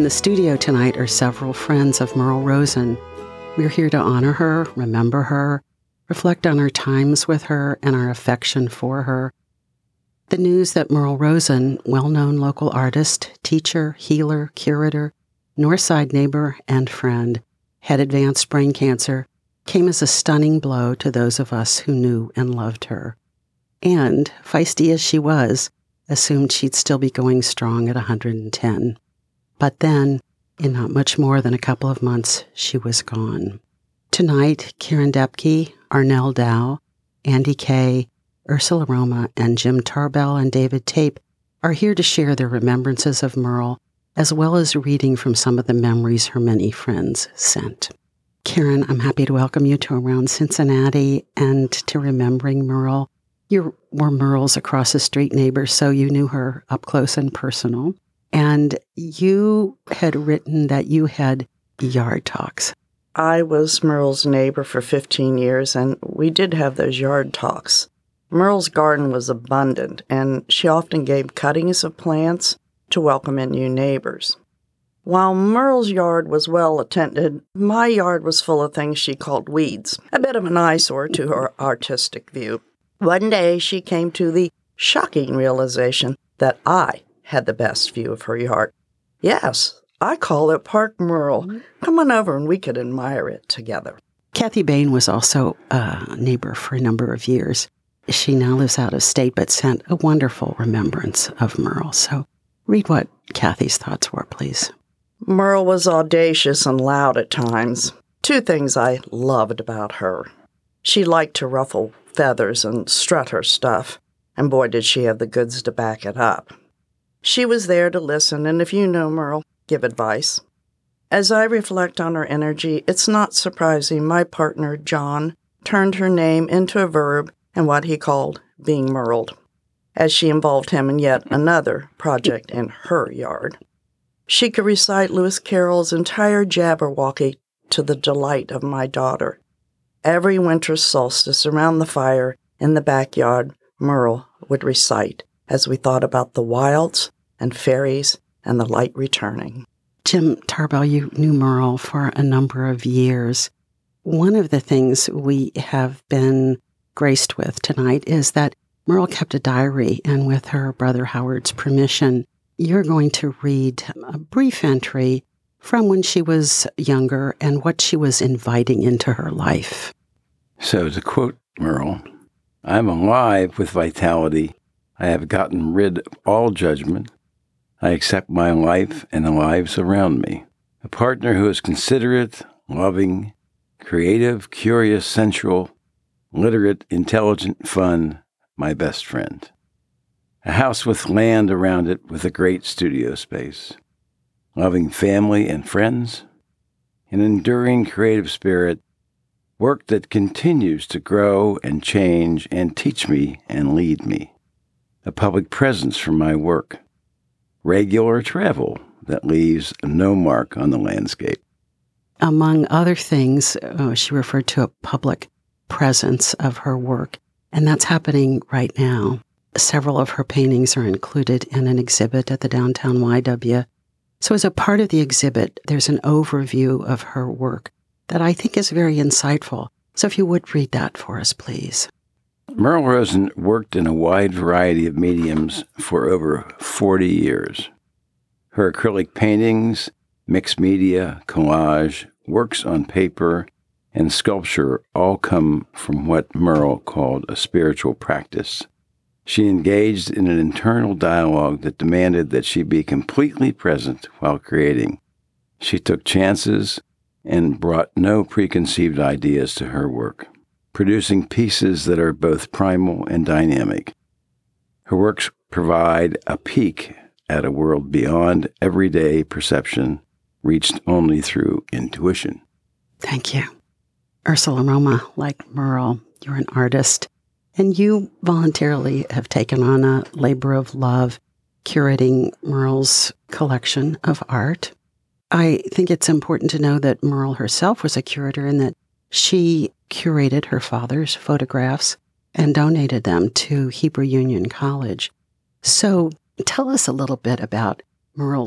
the studio tonight are several friends of Merle Rosen. We're here to honor her, remember her, reflect on our times with her and our affection for her. The news that Merle Rosen, well-known local artist, teacher, healer, curator, Northside neighbor, and friend, had advanced brain cancer came as a stunning blow to those of us who knew and loved her. And, feisty as she was, assumed she'd still be going strong at 110. But then, in not much more than a couple of months, she was gone. Tonight, Karen Depke, Arnell Dow, Andy Kay, Ursula Roma, and Jim Tarbell and David Tape are here to share their remembrances of Merle, as well as reading from some of the memories her many friends sent. Karen, I'm happy to welcome you to Around Cincinnati and to Remembering Merle. You were Merle's across the street neighbor, so you knew her up close and personal. And you had written that you had yard talks. I was Merle's neighbor for 15 years, and we did have those yard talks. Merle's garden was abundant, and she often gave cuttings of plants to welcome in new neighbors. While Merle's yard was well attended, my yard was full of things she called weeds, a bit of an eyesore to her artistic view. One day she came to the shocking realization that I had the best view of her yard. Yes, I call it Park Merle. Come on over and we could admire it together. Kathy Bain was also a neighbor for a number of years. She now lives out of state, but sent a wonderful remembrance of Merle. So read what Kathy's thoughts were, please. Merle was audacious and loud at times. Two things I loved about her. She liked to ruffle feathers and strut her stuff, and boy did she have the goods to back it up. She was there to listen, and if you know Merle, give advice. As I reflect on her energy, it's not surprising my partner, John, turned her name into a verb and what he called being Merled, as she involved him in yet another project in her yard. She could recite Lewis Carroll's entire Jabberwocky to the delight of my daughter. Every winter solstice around the fire in the backyard, Merle would recite as we thought about the wilds and fairies and the light returning. Jim Tarbell, you knew Merle for a number of years. One of the things we have been graced with tonight is that Merle kept a diary, and with her brother Howard's permission, you're going to read a brief entry from when she was younger and what she was inviting into her life. So to quote Merle, I'm alive with vitality. I have gotten rid of all judgment. I accept my life and the lives around me. A partner who is considerate, loving, creative, curious, sensual, literate, intelligent, fun, my best friend. A house with land around it with a great studio space. Loving family and friends. An enduring creative spirit. Work that continues to grow and change and teach me and lead me. A public presence for my work. Regular travel that leaves no mark on the landscape. Among other things, she referred to a public presence of her work, and that's happening right now. Several of her paintings are included in an exhibit at the downtown YW. So as a part of the exhibit, there's an overview of her work that I think is very insightful. So if you would read that for us, please. Merle Rosen worked in a wide variety of mediums for over 40 years. Her acrylic paintings, mixed media, collage, works on paper, and sculpture all come from what Merle called a spiritual practice. She engaged in an internal dialogue that demanded that she be completely present while creating. She took chances and brought no preconceived ideas to her work, producing pieces that are both primal and dynamic. Her works provide a peek at a world beyond everyday perception, reached only through intuition. Thank you. Ursula Roma, like Merle, you're an artist, and you voluntarily have taken on a labor of love, curating Merle's collection of art. I think it's important to know that Merle herself was a curator and that she curated her father's photographs and donated them to Hebrew Union College. So tell us a little bit about Merle's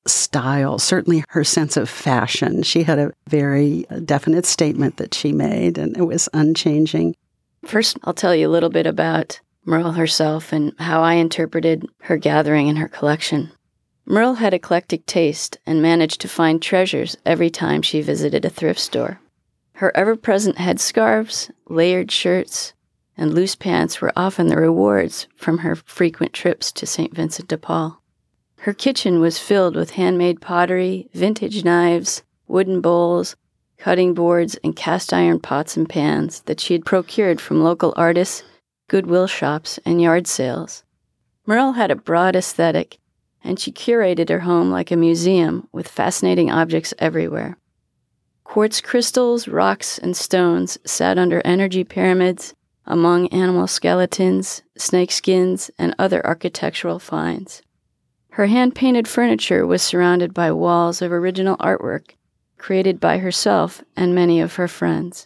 style, certainly her sense of fashion. She had a very definite statement that she made, and it was unchanging. First, I'll tell you a little bit about Merle herself and how I interpreted her gathering and her collection. Merle had eclectic taste and managed to find treasures every time she visited a thrift store. Her ever-present headscarves, layered shirts, and loose pants were often the rewards from her frequent trips to St. Vincent de Paul. Her kitchen was filled with handmade pottery, vintage knives, wooden bowls, cutting boards, and cast-iron pots and pans that she had procured from local artists, Goodwill shops, and yard sales. Merle had a broad aesthetic, and she curated her home like a museum with fascinating objects everywhere. Quartz crystals, rocks, and stones sat under energy pyramids, among animal skeletons, snake skins, and other architectural finds. Her hand-painted furniture was surrounded by walls of original artwork created by herself and many of her friends.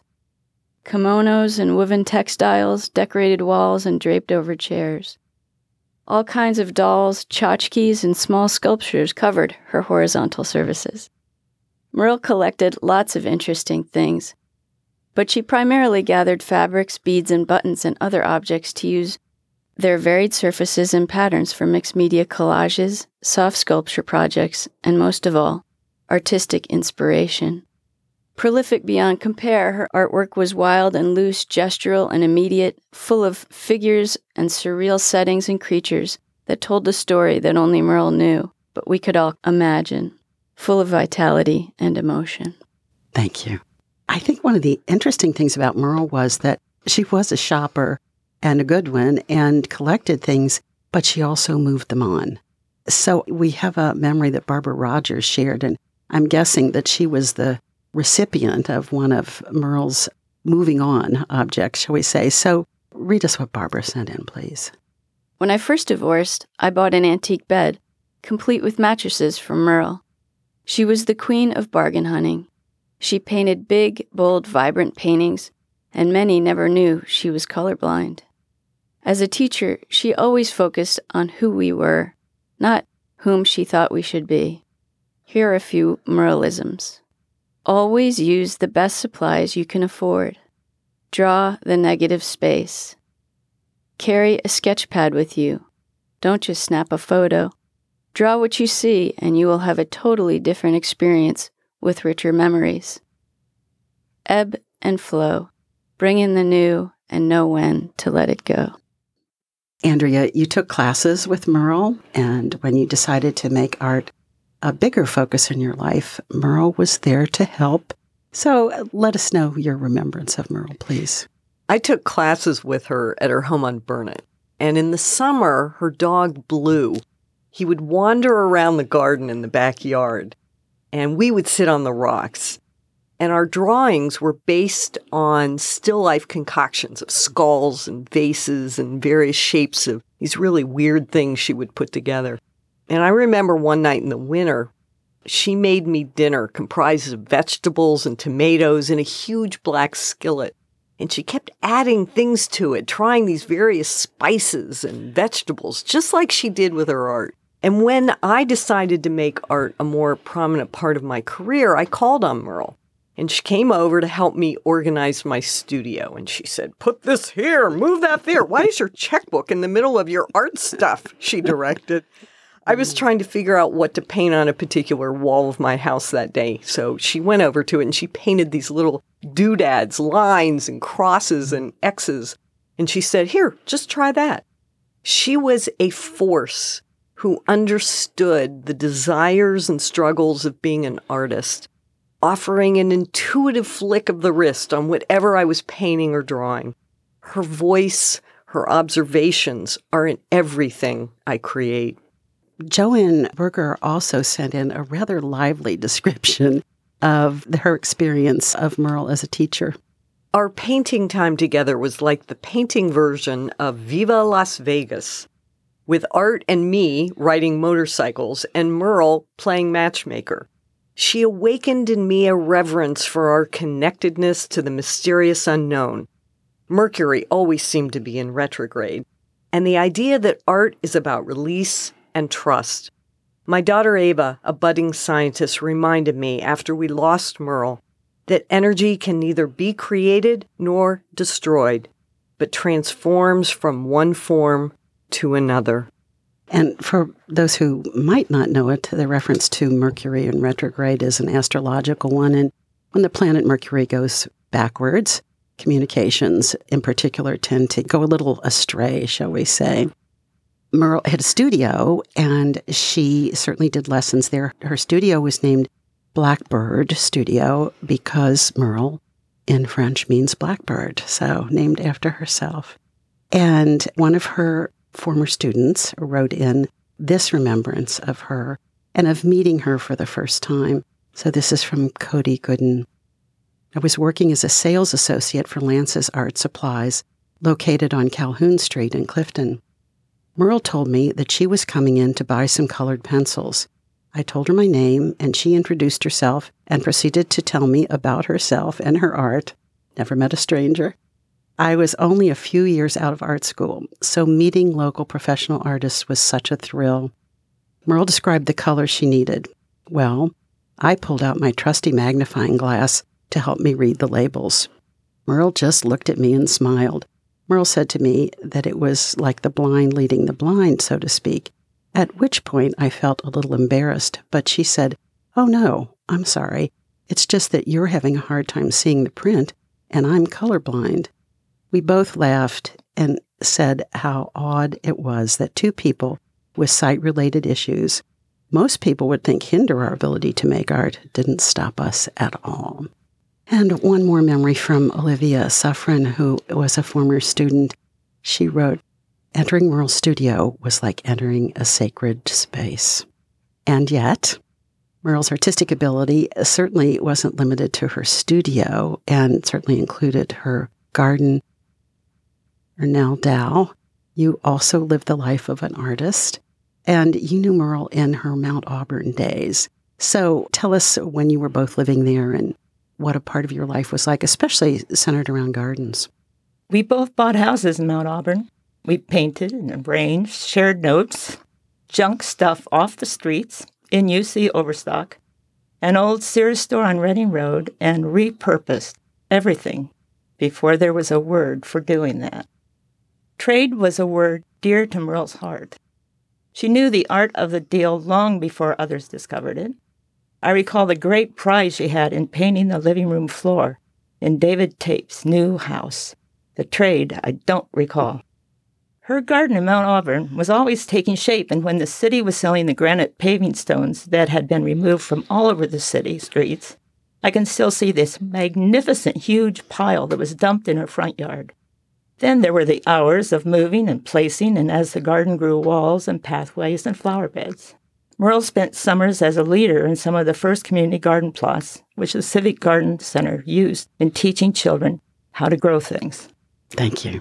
Kimonos and woven textiles decorated walls and draped over chairs. All kinds of dolls, tchotchkes, and small sculptures covered her horizontal surfaces. Merle collected lots of interesting things, but she primarily gathered fabrics, beads, and buttons and other objects to use their varied surfaces and patterns for mixed media collages, soft sculpture projects, and most of all, artistic inspiration. Prolific beyond compare, her artwork was wild and loose, gestural and immediate, full of figures and surreal settings and creatures that told the story that only Merle knew, but we could all imagine, full of vitality and emotion. Thank you. I think one of the interesting things about Merle was that she was a shopper and a good one and collected things, but she also moved them on. So we have a memory that Barbara Rogers shared, and I'm guessing that she was the recipient of one of Merle's moving on objects, shall we say. So read us what Barbara sent in, please. When I first divorced, I bought an antique bed, complete with mattresses from Merle. She was the queen of bargain hunting. She painted big, bold, vibrant paintings, and many never knew she was colorblind. As a teacher, she always focused on who we were, not whom she thought we should be. Here are a few Merleisms. Always use the best supplies you can afford. Draw the negative space. Carry a sketch pad with you. Don't just snap a photo. Draw what you see, and you will have a totally different experience with richer memories. Ebb and flow. Bring in the new and know when to let it go. Andrea, you took classes with Merle, and when you decided to make art a bigger focus in your life, Merle was there to help. So let us know your remembrance of Merle, please. I took classes with her at her home on Burnett, and in the summer, her dog Blue, he would wander around the garden in the backyard, and we would sit on the rocks. And our drawings were based on still life concoctions of skulls and vases and various shapes of these really weird things she would put together. And I remember one night in the winter, she made me dinner comprised of vegetables and tomatoes in a huge black skillet. And she kept adding things to it, trying these various spices and vegetables, just like she did with her art. And when I decided to make art a more prominent part of my career, I called on Merle. And she came over to help me organize my studio. And she said, "Put this here, move that there. Why is your checkbook in the middle of your art stuff?" she directed. I was trying to figure out what to paint on a particular wall of my house that day. So she went over to it and she painted these little doodads, lines and crosses and X's. And she said, "Here, just try that." She was a force who understood the desires and struggles of being an artist, offering an intuitive flick of the wrist on whatever I was painting or drawing. Her voice, her observations are in everything I create. Joanne Berger also sent in a rather lively description of her experience of Merle as a teacher. Our painting time together was like the painting version of Viva Las Vegas, with Art and me riding motorcycles and Merle playing matchmaker. She awakened in me a reverence for our connectedness to the mysterious unknown. Mercury always seemed to be in retrograde, and the idea that art is about release and trust. My daughter Ava, a budding scientist, reminded me after we lost Merle that energy can neither be created nor destroyed, but transforms from one form to another. And for those who might not know it, the reference to Mercury in retrograde is an astrological one. And when the planet Mercury goes backwards, communications in particular tend to go a little astray, shall we say. Merle had a studio, and she certainly did lessons there. Her studio was named Blackbird Studio because Merle in French means blackbird, so named after herself. And one of her former students wrote in this remembrance of her and of meeting her for the first time. So this is from Cody Gooden. I was working as a sales associate for Lance's Art Supplies, located on Calhoun Street in Clifton. Merle told me that she was coming in to buy some colored pencils. I told her my name, and she introduced herself and proceeded to tell me about herself and her art. Never met a stranger. I was only a few years out of art school, so meeting local professional artists was such a thrill. Merle described the color she needed. Well, I pulled out my trusty magnifying glass to help me read the labels. Merle just looked at me and smiled. Merle said to me that it was like the blind leading the blind, so to speak, at which point I felt a little embarrassed, but she said, "Oh no, I'm sorry. It's just that you're having a hard time seeing the print, and I'm colorblind." We both laughed and said how odd it was that two people with sight-related issues, most people would think hinder our ability to make art, didn't stop us at all. And one more memory from Olivia Suffren, who was a former student. She wrote, "Entering Merle's studio was like entering a sacred space." And yet, Merle's artistic ability certainly wasn't limited to her studio and certainly included her garden. Ernell Dow, you also lived the life of an artist, and you knew Merle in her Mount Auburn days. So tell us when you were both living there and what a part of your life was like, especially centered around gardens. We both bought houses in Mount Auburn. We painted and arranged, shared notes, junk stuff off the streets in UC Overstock, an old Sears store on Reading Road, and repurposed everything before there was a word for doing that. Trade was a word dear to Merle's heart. She knew the art of the deal long before others discovered it. I recall the great pride she had in painting the living room floor in David Tape's new house. The trade I don't recall. Her garden in Mount Auburn was always taking shape, and when the city was selling the granite paving stones that had been removed from all over the city streets, I can still see this magnificent huge pile that was dumped in her front yard. Then there were the hours of moving and placing, and as the garden grew, walls and pathways and flower beds. Merle spent summers as a leader in some of the first community garden plots, which the Civic Garden Center used in teaching children how to grow things. Thank you.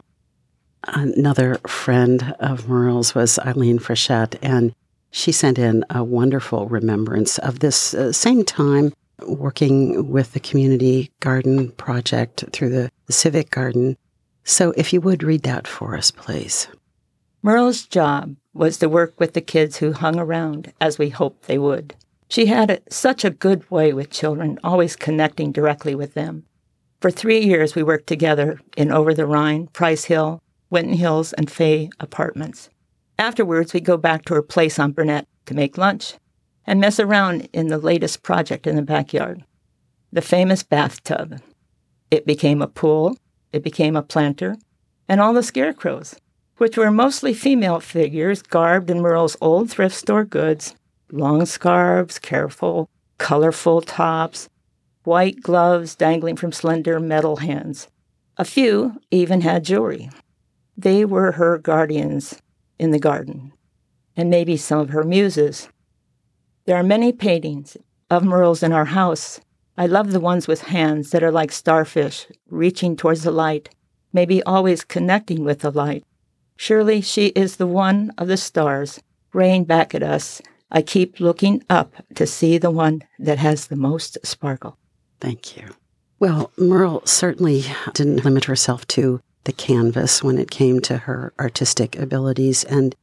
Another friend of Merle's was Eileen Frechette, and she sent in a wonderful remembrance of this same time working with the Community Garden Project through the Civic Garden. So if you would read that for us, please. Merle's job was to work with the kids who hung around, as we hoped they would. She had such a good way with children, always connecting directly with them. For 3 years, we worked together in Over the Rhine, Price Hill, Winton Hills, and Fay apartments. Afterwards, we'd go back to her place on Burnett to make lunch and mess around in the latest project in the backyard, the famous bathtub. It became a pool, it became a planter, and all the scarecrows, which were mostly female figures garbed in Merle's old thrift store goods, long scarves, careful, colorful tops, white gloves dangling from slender metal hands. A few even had jewelry. They were her guardians in the garden, and maybe some of her muses. There are many paintings of Merle's in our house. I love the ones with hands that are like starfish, reaching towards the light, maybe always connecting with the light. Surely she is the one of the stars, raying back at us. I keep looking up to see the one that has the most sparkle. Thank you. Well, Merle certainly didn't limit herself to the canvas when it came to her artistic abilities, and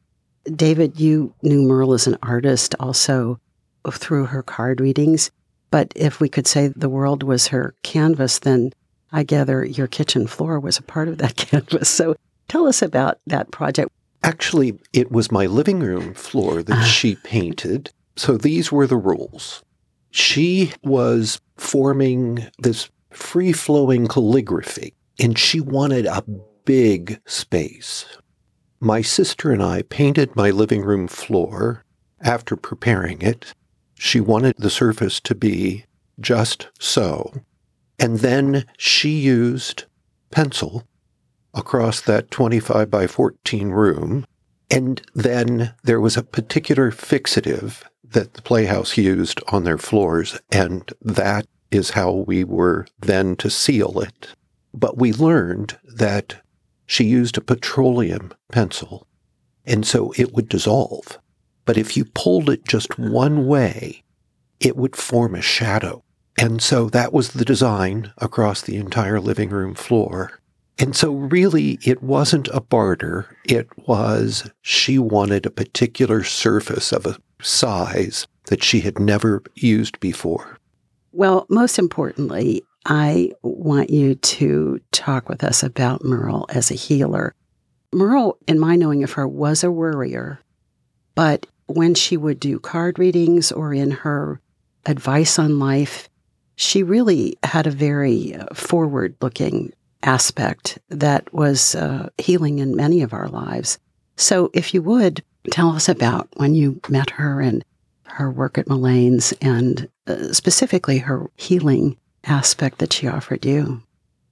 David, you knew Merle as an artist also through her card readings. But if we could say the world was her canvas, then I gather your kitchen floor was a part of that canvas. So tell us about that project. Actually, it was my living room floor that she painted. So these were the rules. She was forming this free-flowing calligraphy, and she wanted a big space. My sister and I painted my living room floor after preparing it. She wanted the surface to be just so. And then she used pencil across that 25 by 14 room. And then there was a particular fixative that the Playhouse used on their floors, and that is how we were then to seal it. But we learned that she used a petroleum pencil, and so it would dissolve. But if you pulled it just one way, it would form a shadow. And so that was the design across the entire living room floor. And so really, it wasn't a barter. It was she wanted a particular surface of a size that she had never used before. Well, most importantly, I want you to talk with us about Merle as a healer. Merle, in my knowing of her, was a worrier, but when she would do card readings or in her advice on life, she really had a very forward-looking aspect that was healing in many of our lives. So if you would, tell us about when you met her and her work at Mullane's and specifically her healing aspect that she offered you.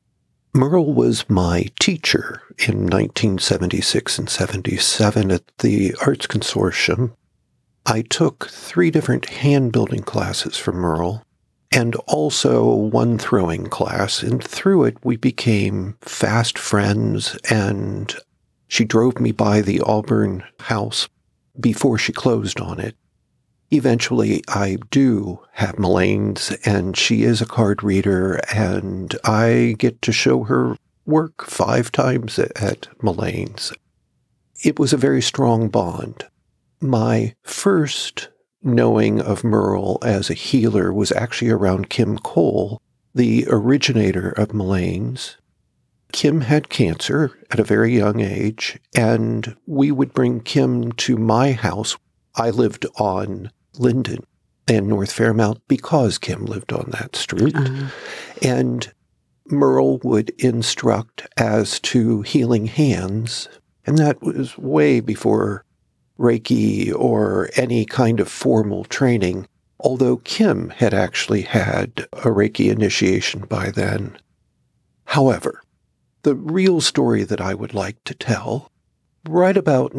Merle was my teacher in 1976 and 77 at the Arts Consortium. I took 3 different hand-building classes from Merle and also one throwing class, and through it we became fast friends, and she drove me by the Auburn house before she closed on it. Eventually, I do have Mullane's, and she is a card reader, and I get to show her work 5 times at Mullane's. It was a very strong bond. My first knowing of Merle as a healer was actually around Kim Cole, the originator of Mullane's. Kim had cancer at a very young age, and we would bring Kim to my house. I lived on Linden and North Fairmount because Kim lived on that street. And Merle would instruct as to healing hands, and that was way before Reiki or any kind of formal training, although Kim had actually had a Reiki initiation by then. However, the real story that I would like to tell, right about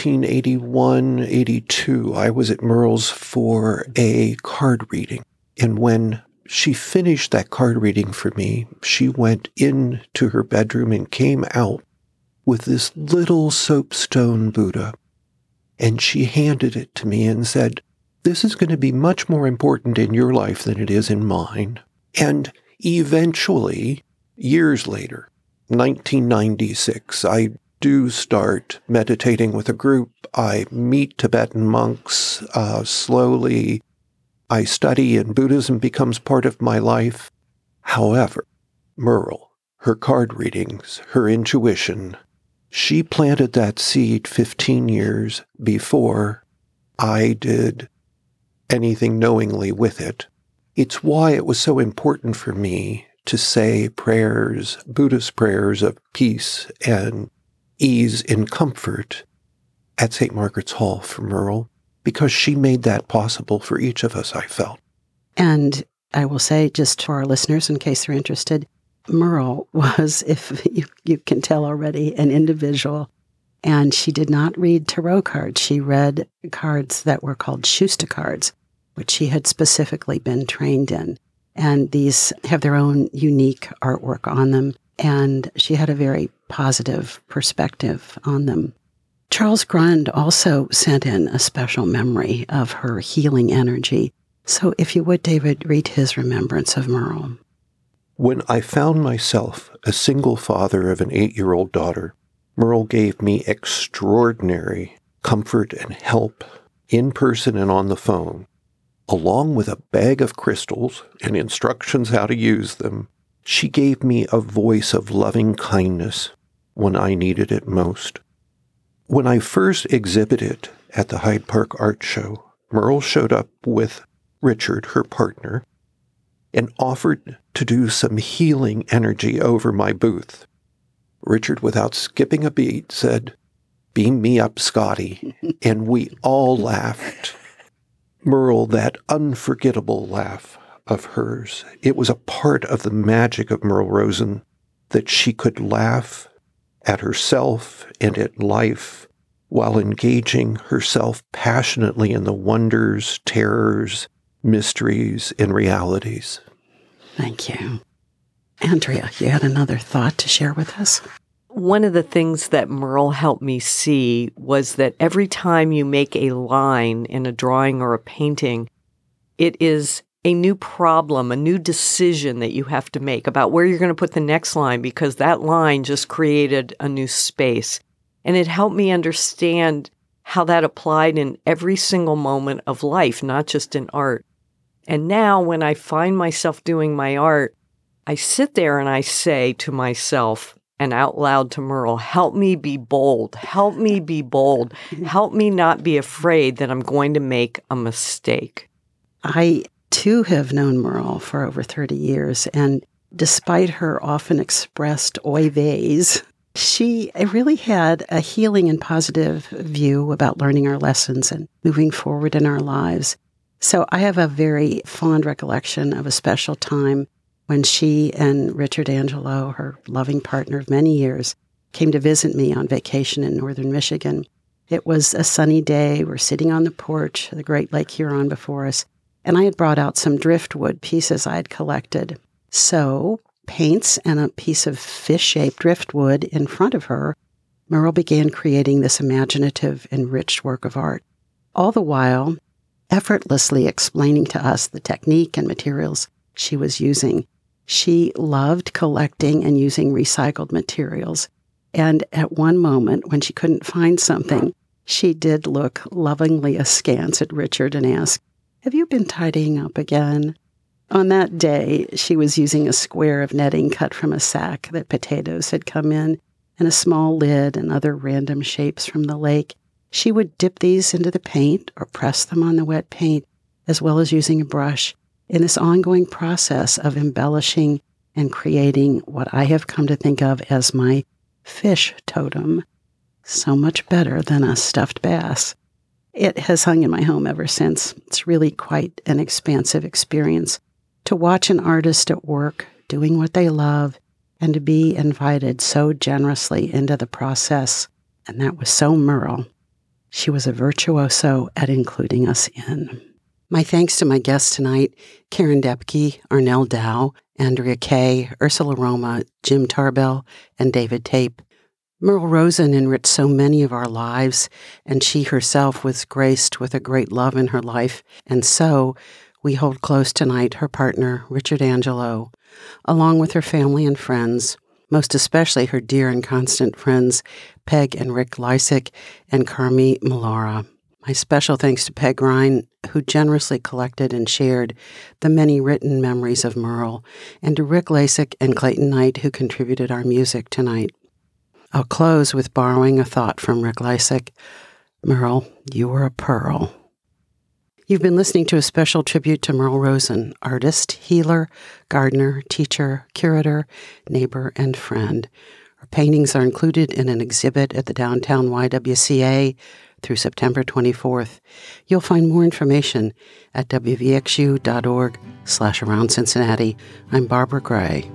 1981-82, I was at Merle's for a card reading. And when she finished that card reading for me, she went into her bedroom and came out with this little soapstone Buddha. And she handed it to me and said, "This is going to be much more important in your life than it is in mine." And eventually, years later, 1996, I do start meditating with a group. I meet Tibetan monks slowly. I study, and Buddhism becomes part of my life. However, Merle, her card readings, her intuition, she planted that seed 15 years before I did anything knowingly with it. It's why it was so important for me to say prayers, Buddhist prayers of peace and ease and comfort at St. Margaret's Hall for Merle, because she made that possible for each of us, I felt. And I will say, just for our listeners, in case they're interested, Merle was, if you can tell already, an individual, and she did not read tarot cards. She read cards that were called Schuster cards, which she had specifically been trained in. And these have their own unique artwork on them, and she had a very positive perspective on them. Charles Grund also sent in a special memory of her healing energy. So if you would, David, read his remembrance of Merle. When I found myself a single father of an 8-year-old daughter, Merle gave me extraordinary comfort and help in person and on the phone, along with a bag of crystals and instructions how to use them, she gave me a voice of loving kindness when I needed it most. When I first exhibited at the Hyde Park Art Show, Merle showed up with Richard, her partner, and offered to do some healing energy over my booth. Richard, without skipping a beat, said, "Beam me up, Scotty," and we all laughed. Merle, that unforgettable laugh of hers, it was a part of the magic of Merle Rosen that she could laugh at herself and at life while engaging herself passionately in the wonders, terrors, mysteries, and realities. Thank you. Andrea, you had another thought to share with us? One of the things that Merle helped me see was that every time you make a line in a drawing or a painting, it is a new problem, a new decision that you have to make about where you're going to put the next line, because that line just created a new space. And it helped me understand how that applied in every single moment of life, not just in art. And now when I find myself doing my art, I sit there and I say to myself and out loud to Merle, help me be bold, help me be bold, help me not be afraid that I'm going to make a mistake. I, too, have known Merle for over 30 years, and despite her often expressed oy veys, she really had a healing and positive view about learning our lessons and moving forward in our lives. So I have a very fond recollection of a special time when she and Richard Angelo, her loving partner of many years, came to visit me on vacation in northern Michigan. It was a sunny day. We're sitting on the porch, the Great Lake Huron before us, and I had brought out some driftwood pieces I had collected. So, paints and a piece of fish-shaped driftwood in front of her, Merle began creating this imaginative, enriched work of art, all the while effortlessly explaining to us the technique and materials she was using. She loved collecting and using recycled materials, and at one moment, when she couldn't find something, she did look lovingly askance at Richard and ask, "Have you been tidying up again?" On that day, she was using a square of netting cut from a sack that potatoes had come in, and a small lid and other random shapes from the lake. She would dip these into the paint or press them on the wet paint, as well as using a brush, in this ongoing process of embellishing and creating what I have come to think of as my fish totem. So much better than a stuffed bass. It has hung in my home ever since. It's really quite an expansive experience to watch an artist at work doing what they love and to be invited so generously into the process. And that was so Merle. She was a virtuoso at including us in. My thanks to my guests tonight, Karen Depke, Arnell Dow, Andrea Kay, Ursula Roma, Jim Tarbell, and David Tape. Merle Rosen enriched so many of our lives, and she herself was graced with a great love in her life, and so we hold close tonight her partner, Richard Angelo, along with her family and friends, most especially her dear and constant friends, Peg and Rick Lysick and Carmi Malara. My special thanks to Peg Ryan, who generously collected and shared the many written memories of Merle, and to Rick Lysick and Clayton Knight, who contributed our music tonight. I'll close with borrowing a thought from Rick Lysick. Merle, you were a pearl. You've been listening to a special tribute to Merle Rosen, artist, healer, gardener, teacher, curator, neighbor, and friend. Her paintings are included in an exhibit at the downtown YWCA through September 24th. You'll find more information at wvxu.org/Around Cincinnati. I'm Barbara Gray.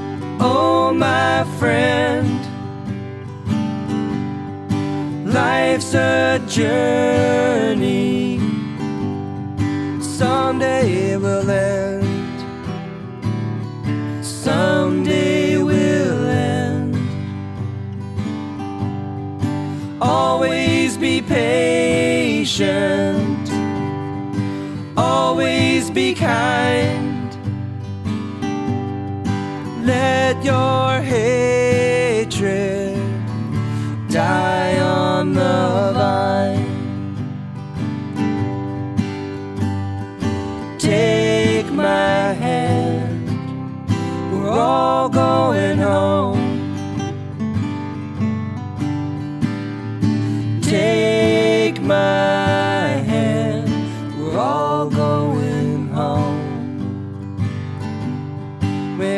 Oh, my friend, life's a journey. Someday it will end. Someday we'll end. Always be patient. Always be kind. Let your hatred die on the vine.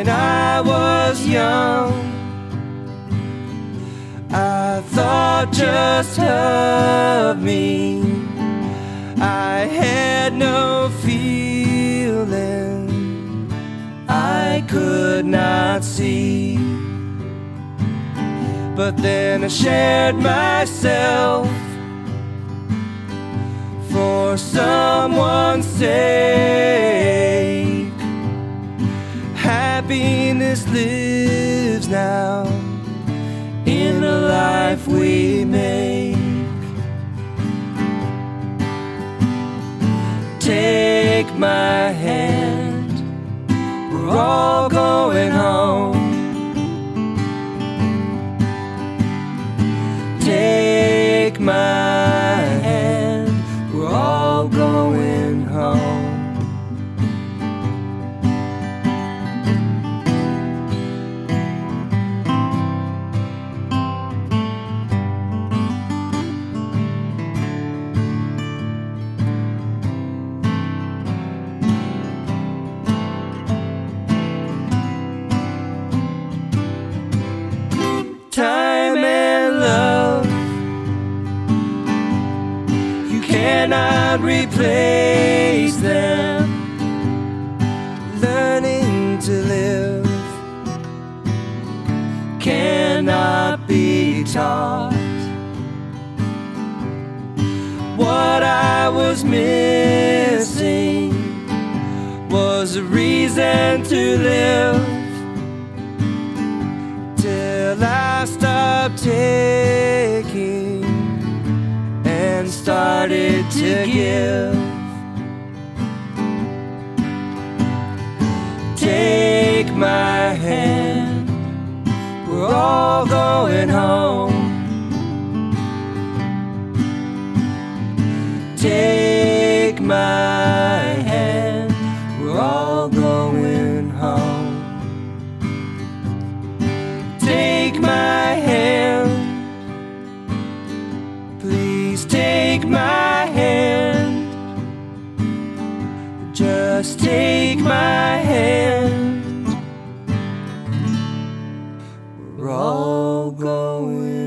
when I was young, I thought just of me. I had no feeling I could not see. But then I shared myself for someone's sake. Happiness lives now in the life we make. Take my hand, we're all going home. Take my hand, we're all going home. Time and love, you cannot replace them. Learning to live cannot be taught. What I was missing was a reason to live. Till I stopped taking and started to give. Take my hand, we're all going home. Take my hand, we're all going home. Take my hand, please take my hand. Just take my hand. We're all going